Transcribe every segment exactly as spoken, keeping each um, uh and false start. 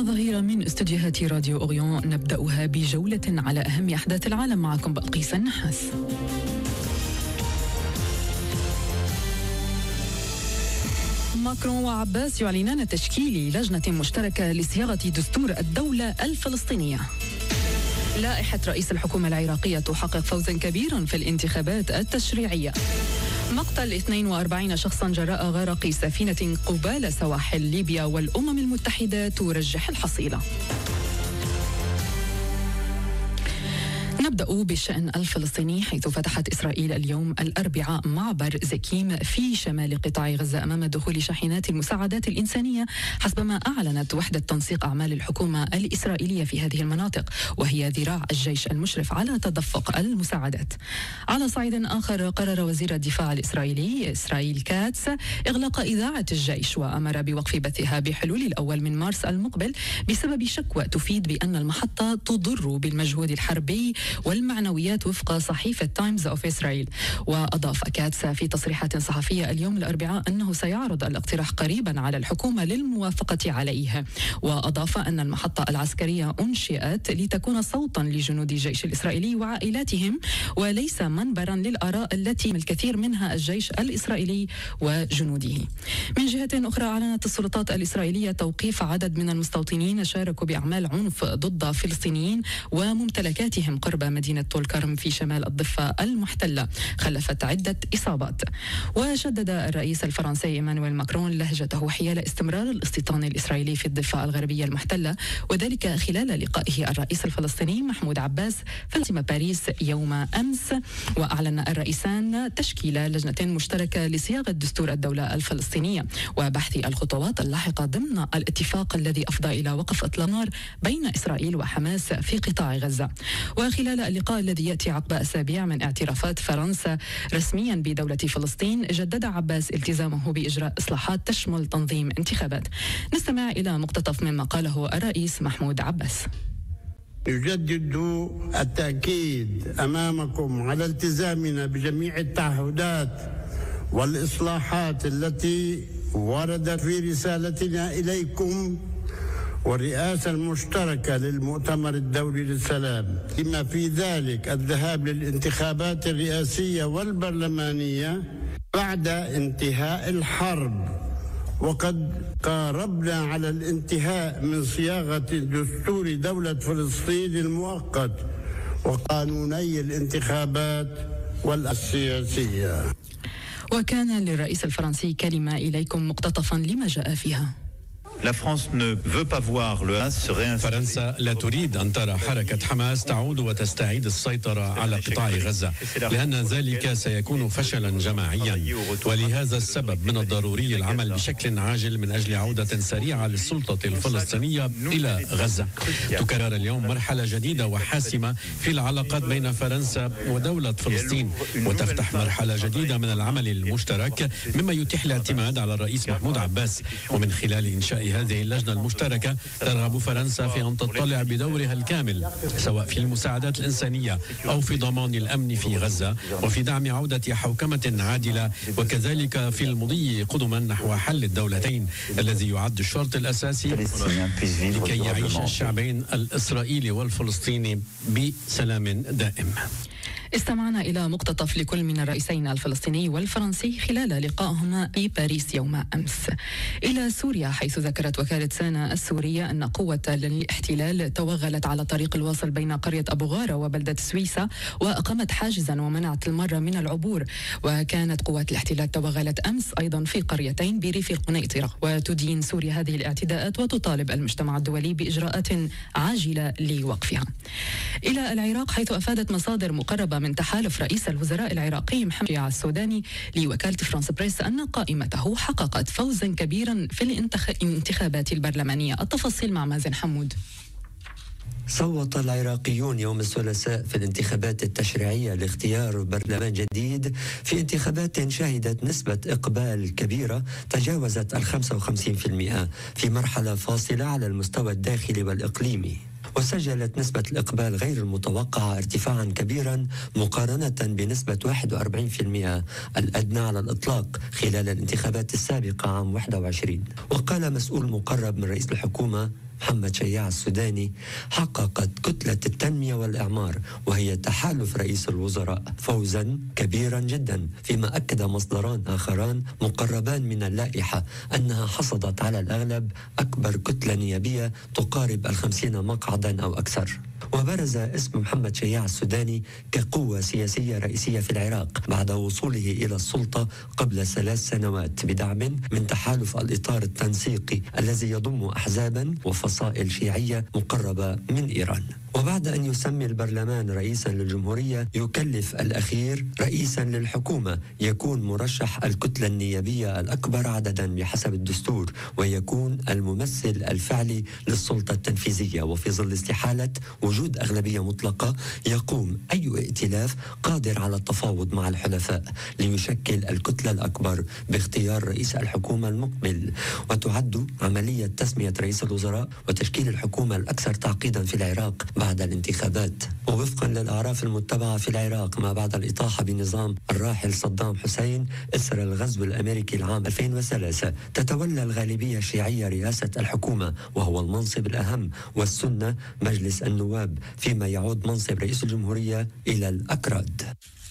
الظهيرة من استديوهات راديو أوريون، نبدأها بجولة على أهم أحداث العالم. معكم بلقيس النحاس. ماكرون وعباس يعلنان تشكيل لجنة مشتركة لصياغة دستور الدولة الفلسطينية. لائحة رئيس الحكومة العراقية تحقق فوزا كبيرا في الانتخابات التشريعية. مقتل اثنين وأربعين شخصا جراء غرق سفينة قبال سواحل ليبيا، والأمم المتحدة ترجح الحصيلة. نبدأ بالشأن الفلسطيني، حيث فتحت إسرائيل اليوم الأربعاء معبر زكيم في شمال قطاع غزة أمام دخول شاحنات المساعدات الإنسانية، حسبما أعلنت وحدة تنسيق أعمال الحكومة الإسرائيلية في هذه المناطق، وهي ذراع الجيش المشرف على تدفق المساعدات. على صعيد آخر، قرر وزير الدفاع الإسرائيلي إسرائيل كاتس إغلاق إذاعة الجيش، وأمر بوقف بثها بحلول الأول من مارس المقبل بسبب شكوى تفيد بأن المحطة تضر بالمجهود الحربي والمعنويات وفق صحيفة تايمز أوف إسرائيل. وأضاف كاتس في تصريحات صحفية اليوم الأربعاء أنه سيعرض الاقتراح قريبا على الحكومة للموافقة عليه. وأضاف أن المحطة العسكرية أنشئت لتكون صوتا لجنود الجيش الإسرائيلي وعائلاتهم، وليس منبرا للآراء التي الكثير منها الجيش الإسرائيلي وجنوده. من جهة أخرى، أعلنت السلطات الإسرائيلية توقيف عدد من المستوطنين شاركوا بأعمال عنف ضد فلسطينيين وممتلكاتهم قرب مدينة طول كرم في شمال الضفة المحتلة، خلفت عدة إصابات. وشدد الرئيس الفرنسي إيمانويل ماكرون لهجته حيال استمرار الاستيطان الإسرائيلي في الضفة الغربية المحتلة، وذلك خلال لقائه الرئيس الفلسطيني محمود عباس في العاصمة باريس يوم أمس. وأعلن الرئيسان تشكيل لجنة مشتركة لصياغة دستور الدولة الفلسطينية وبحث الخطوات اللاحقة ضمن الاتفاق الذي أفضى إلى وقف إطلاق النار بين إسرائيل وحماس في قطاع غزة. وخلال اللقاء الذي يأتي عقب أسابيع من اعترافات فرنسا رسميا بدولة فلسطين، جدد عباس التزامه بإجراء إصلاحات تشمل تنظيم انتخابات. نستمع إلى مقتطف مما قاله الرئيس محمود عباس. يجدد التأكيد أمامكم على التزامنا بجميع التعهدات والإصلاحات التي وردت في رسالتنا إليكم والرئاسة المشتركة للمؤتمر الدولي للسلام، بما في ذلك الذهاب للانتخابات الرئاسية والبرلمانية بعد انتهاء الحرب. وقد قاربنا على الانتهاء من صياغة دستور دولة فلسطين المؤقت وقانوني الانتخابات والسياسية. وكان للرئيس الفرنسي كلمة إليكم مقتطفا لما جاء فيها. فرنسا لا تريد أن ترى حركة حماس تعود وتستعيد السيطرة على قطاع غزة، لأن ذلك سيكون فشلا جماعيا. ولهذا السبب من الضروري العمل بشكل عاجل من أجل عودة سريعة للسلطة الفلسطينية إلى غزة. تكرر اليوم مرحلة جديدة وحاسمة في العلاقات بين فرنسا ودولة فلسطين، وتفتح مرحلة جديدة من العمل المشترك، مما يتيح الاعتماد على الرئيس محمود عباس. ومن خلال إنشاء هذه اللجنة المشتركة ترغب فرنسا في أن تطلع بدورها الكامل، سواء في المساعدات الإنسانية أو في ضمان الأمن في غزة، وفي دعم عودة حوكمة عادلة، وكذلك في المضي قدما نحو حل الدولتين الذي يعد الشرط الأساسي لكي يعيش الشعبين الإسرائيلي والفلسطيني بسلام دائم. استمعنا إلى مقتطف لكل من الرئيسين الفلسطيني والفرنسي خلال لقائهما في باريس يوم أمس. إلى سوريا، حيث ذكرت وكالة سانا السورية أن قوة الاحتلال توغلت على طريق الواصل بين قرية أبو غارة وبلدة سويسة، وأقامت حاجزا ومنعت المرة من العبور. وكانت قوات الاحتلال توغلت أمس أيضا في قريتين بريف القنيطرة. وتدين سوريا هذه الاعتداءات وتطالب المجتمع الدولي بإجراءات عاجلة لوقفها. إلى العراق، حيث أفادت مصادر مقربة من تحالف رئيس الوزراء العراقي محمد السوداني لوكالة فرانس بريس أن قائمته حققت فوزا كبيرا في الانتخابات البرلمانية. التفاصيل مع مازن حمود. صوت العراقيون يوم الثلاثاء في الانتخابات التشريعية لاختيار برلمان جديد في انتخابات شهدت نسبة إقبال كبيرة تجاوزت الخمسة وخمسين بالمئة في مرحلة فاصلة على المستوى الداخلي والإقليمي. وسجلت نسبة الإقبال غير المتوقعة ارتفاعا كبيرا مقارنة بنسبة واحد وأربعين بالمئة الأدنى على الإطلاق خلال الانتخابات السابقة عام واحد وعشرين. وقال مسؤول مقرب من رئيس الحكومة محمد شياع السوداني حققت كتلة التنمية والإعمار، وهي تحالف رئيس الوزراء، فوزا كبيرا جدا، فيما أكد مصدران آخران مقربان من اللائحة أنها حصدت على الأغلب أكبر كتلة نيابية تقارب الخمسين مقعدا أو أكثر. وبرز اسم محمد شياع السوداني كقوة سياسية رئيسية في العراق بعد وصوله إلى السلطة قبل ثلاث سنوات بدعم من تحالف الإطار التنسيقي الذي يضم أحزابا وفصائل شيعية مقربة من إيران. وبعد أن يسمي البرلمان رئيسا للجمهورية، يكلف الأخير رئيسا للحكومة يكون مرشح الكتلة النيابية الأكبر عددا بحسب الدستور، ويكون الممثل الفعلي للسلطة التنفيذية. وفي ظل استحالة وجود أغلبية مطلقة، يقوم أي ائتلاف قادر على التفاوض مع الحلفاء ليشكل الكتلة الأكبر باختيار رئيس الحكومة المقبل. وتعد عملية تسمية رئيس الوزراء وتشكيل الحكومة الأكثر تعقيدا في العراق بعد الانتخابات. ووفقا للأعراف المتبعة في العراق ما بعد الإطاحة بنظام الراحل صدام حسين إثر الغزو الأمريكي العام ألفين وثلاثة، تتولى الغالبية الشيعية رئاسة الحكومة، وهو المنصب الأهم، والسنة مجلس النواب، فيما يعود منصب رئيس الجمهورية إلى الأكراد.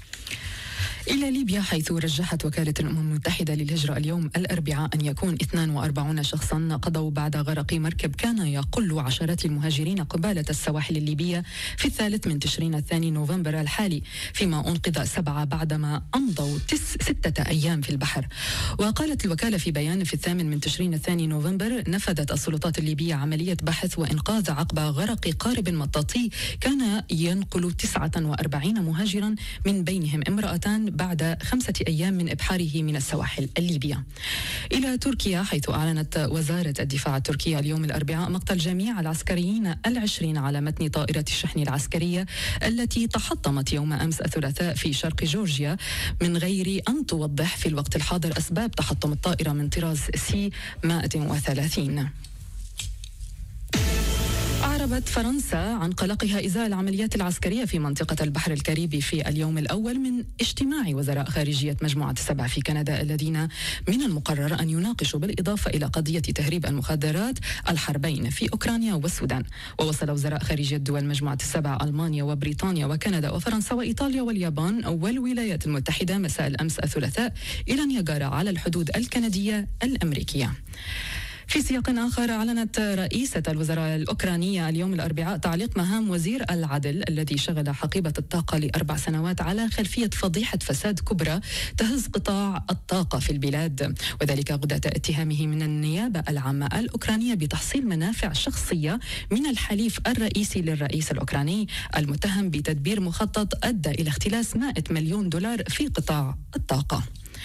إلى ليبيا، حيث رجحت وكالة الأمم المتحدة للهجرة اليوم الأربعاء أن يكون اثنين وأربعين شخصا قضوا بعد غرق مركب كان يقل عشرات المهاجرين قبالة السواحل الليبية في الثالث من تشرين الثاني نوفمبر الحالي، فيما أنقذ سبعة بعدما أمضوا تس ستة أيام في البحر. وقالت الوكالة في بيان: في الثامن من تشرين الثاني نوفمبر نفذت السلطات الليبية عملية بحث وإنقاذ عقب غرق قارب مطاطي كان ينقل تسعة وأربعين مهاجرا، من بينهم امرأتان، بعد خمسة أيام من إبحاره من السواحل الليبية. إلى تركيا، حيث أعلنت وزارة الدفاع التركية اليوم الأربعاء مقتل جميع العسكريين العشرين على متن طائرة الشحن العسكرية التي تحطمت يوم أمس الثلاثاء في شرق جورجيا، من غير أن توضح في الوقت الحاضر أسباب تحطم الطائرة من طراز سي مئة وثلاثين. أعربت فرنسا عن قلقها إزاء العمليات العسكرية في منطقة البحر الكاريبي في اليوم الأول من اجتماع وزراء خارجية مجموعة السبع في كندا، الذين من المقرر أن يناقشوا بالإضافة إلى قضية تهريب المخدرات الحربين في أوكرانيا والسودان. ووصل وزراء خارجية دول مجموعة السبع ألمانيا وبريطانيا وكندا وفرنسا وإيطاليا واليابان والولايات المتحدة مساء الأمس الثلاثاء إلى نياجارا على الحدود الكندية الأمريكية. في سياق آخر، أعلنت رئيسة الوزراء الأوكرانية اليوم الأربعاء تعليق مهام وزير العدل الذي شغل حقيبة الطاقة لأربع سنوات على خلفية فضيحة فساد كبرى تهز قطاع الطاقة في البلاد، وذلك غداة اتهامه من النيابة العامة الأوكرانية بتحصيل منافع شخصية من الحليف الرئيسي للرئيس الأوكراني المتهم بتدبير مخطط أدى إلى اختلاس مئة مليون دولار في قطاع الطاقة.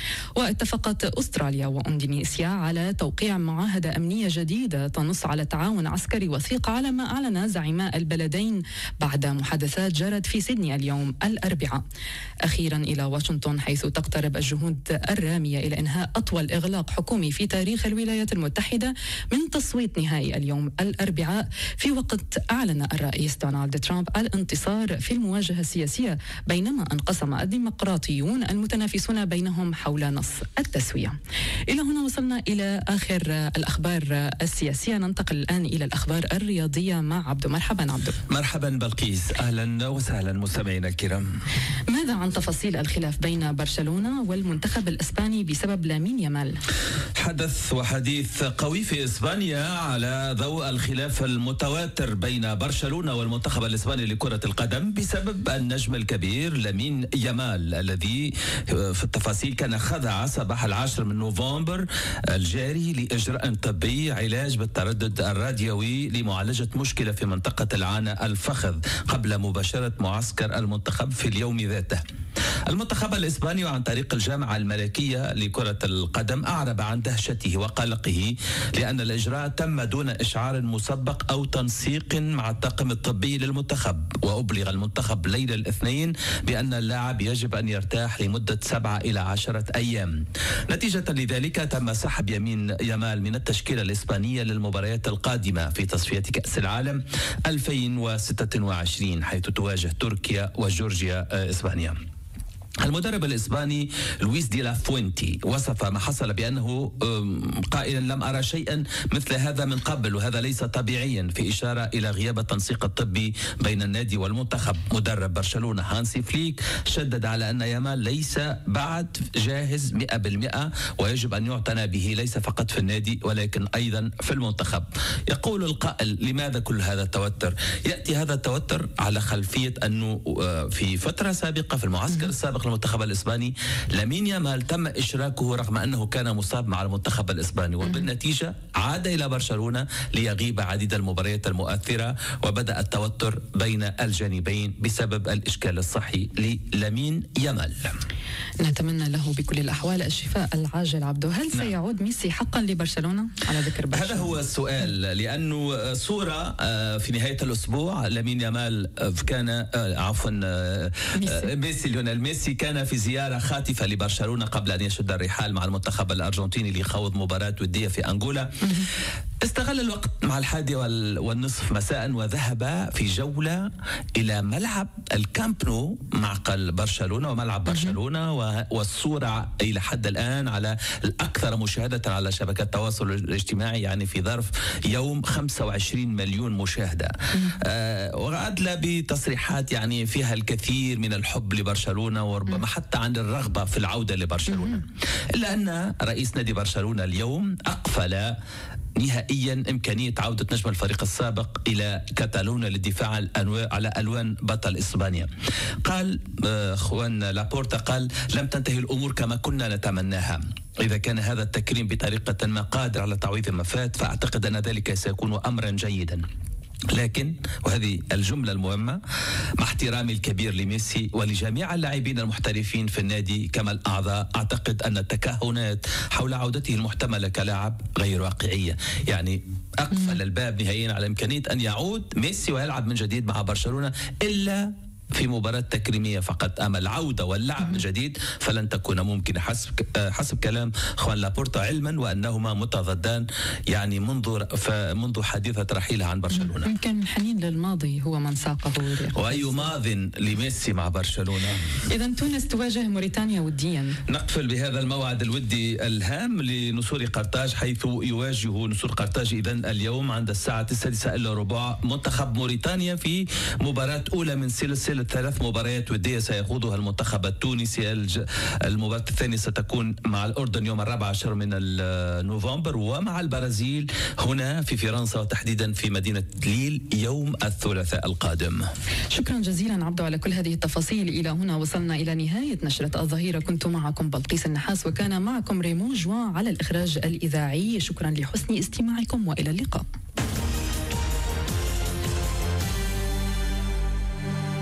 واتفقت أستراليا وإندونيسيا على توقيع معاهدة أمنية جديدة تنص على تعاون عسكري وثيق، على ما أعلن زعيما البلدين بعد محادثات جرت في سيدني اليوم الأربعاء. أخيرا إلى واشنطن، حيث تقترب الجهود الرامية إلى إنهاء أطول إغلاق حكومي في تاريخ الولايات المتحدة من تصويت نهائي اليوم الأربعاء، في وقت أعلن الرئيس دونالد ترامب الانتصار في المواجهة السياسية، بينما انقسم الديمقراطيون المتنافسون بينهم حول نص التسوية. إلى هنا وصلنا إلى آخر الأخبار السياسية. ننتقل الآن إلى الأخبار الرياضية مع عبدو. مرحبا عبدو. مرحبا بلقيس، أهلا وسهلا مستمعينا الكرام. ماذا عن تفاصيل الخلاف بين برشلونة والمنتخب الإسباني بسبب لامين يامال؟ حدث وحديث قوي في إسبانيا على ضوء الخلاف المتواتر بين برشلونة والمنتخب الإسباني لكرة القدم بسبب النجم الكبير لامين يامال، الذي في التفاصيل كان خضع صباح العاشر من نوفمبر الجاري لإجراء طبي علاج بالتردد الراديوي لمعالجة مشكلة في منطقة العانة الفخذ قبل مباشرة معسكر المنتخب في اليوم ذاته. المنتخب الإسباني عن طريق الجامعة الملكية لكرة القدم أعرب عن دهشته وقلقه لأن الإجراء تم دون إشعار مسبق أو تنسيق مع الطاقم الطبي للمنتخب، وأبلغ المنتخب ليلة الاثنين بأن اللاعب يجب أن يرتاح لمدة سبعة إلى عشرة أيام. نتيجة لذلك تم سحب يمين يامال من التشكيلة الإسبانية للمباريات القادمة في تصفية كأس العالم ألفين وستة وعشرين، حيث تواجه تركيا وجورجيا إسبانيا. المدرب الإسباني لويس دي لا فوينتي وصف ما حصل بأنه قائلا لم أرى شيئا مثل هذا من قبل، وهذا ليس طبيعيا، في إشارة إلى غياب التنسيق الطبي بين النادي والمنتخب. مدرب برشلونة هانسي فليك شدد على أن يامال ليس بعد جاهز مئة بالمئة ويجب أن يعتنى به ليس فقط في النادي ولكن أيضا في المنتخب. يقول القائل لماذا كل هذا التوتر؟ يأتي هذا التوتر على خلفية أنه في فترة سابقة في المعسكر السابق المنتخب الإسباني لامين يامال تم إشراكه رغم أنه كان مصاب مع المنتخب الإسباني، وبالنتيجة عاد إلى برشلونة ليغيب عديد المباريات المؤثرة، وبدأ التوتر بين الجانبين بسبب الإشكال الصحي للامين يامال. نتمنى له بكل الأحوال الشفاء العاجل. عبدو، هل نعم. سيعود ميسي حقا لبرشلونة على ذكر برشلونة؟ هذا هو السؤال، لأنه صورة في نهاية الأسبوع لامين يامال كان عفوا ميسي, ميسي ليونيل ميسي كان في زيارة خاطفة لبرشلونة قبل أن يشد الرحال مع المنتخب الأرجنتيني لخوض مباراة ودية في أنغولا. استغل الوقت مع الحادية والنصف مساء وذهب في جولة إلى ملعب الكامب نو معقل برشلونة وملعب برشلونة، والصورة إلى حد الآن على الأكثر مشاهدة على شبكات التواصل الاجتماعي، يعني في ظرف يوم خمسة وعشرين مليون مشاهدة. آه وأدلى بتصريحات يعني فيها الكثير من الحب لبرشلونة وربما حتى عن الرغبة في العودة لبرشلونة، إلا أن رئيس نادي برشلونة اليوم أقفل نهائيا إمكانية عودة نجم الفريق السابق إلى كاتالونيا للدفاع على ألوان بطل إسبانيا. قال خوان لابورتا قال لم تنتهي الأمور كما كنا نتمناها. إذا كان هذا التكريم بطريقة ما قادر على تعويض ما فات فأعتقد أن ذلك سيكون أمرا جيدا، لكن وهذه الجملة المهمة مع احترامي الكبير لميسي ولجميع اللاعبين المحترفين في النادي كما الأعضاء، أعتقد أن التكهنات حول عودته المحتملة كلاعب غير واقعية. يعني أقفل الباب نهائيا على إمكانية أن يعود ميسي ويلعب من جديد مع برشلونة إلا في مباراة تكريمية فقط. أما العودة واللعب من جديد فلن تكون ممكنة حسب حسب كلام خوان لابورتا، علما وأنهما متضادان يعني منذ منذ حادثة رحيله عن برشلونة. يمكن الحنين للماضي هو من ساقه، وأي ماض لميسي مع برشلونة. إذا تونس تواجه موريتانيا وديا. نقفل بهذا الموعد الودي الهام لنسور قرطاج، حيث يواجه نسور قرطاج إذن اليوم عند الساعة السادسة إلا ربع منتخب موريتانيا في مباراة أولى من سلسلة ثلاث مباريات ودية سيخوضها المنتخب التونسي. المباراة الثانية ستكون مع الأردن يوم الرابع عشر من نوفمبر، ومع البرازيل هنا في فرنسا وتحديدا في مدينة ليل يوم الثلاثاء القادم. شكرا جزيلا عبدو على كل هذه التفاصيل. إلى هنا وصلنا إلى نهاية نشرة الظهيرة، كنت معكم بلقيس النحاس وكان معكم ريمون جوان على الإخراج الإذاعي. شكرا لحسن استماعكم وإلى اللقاء.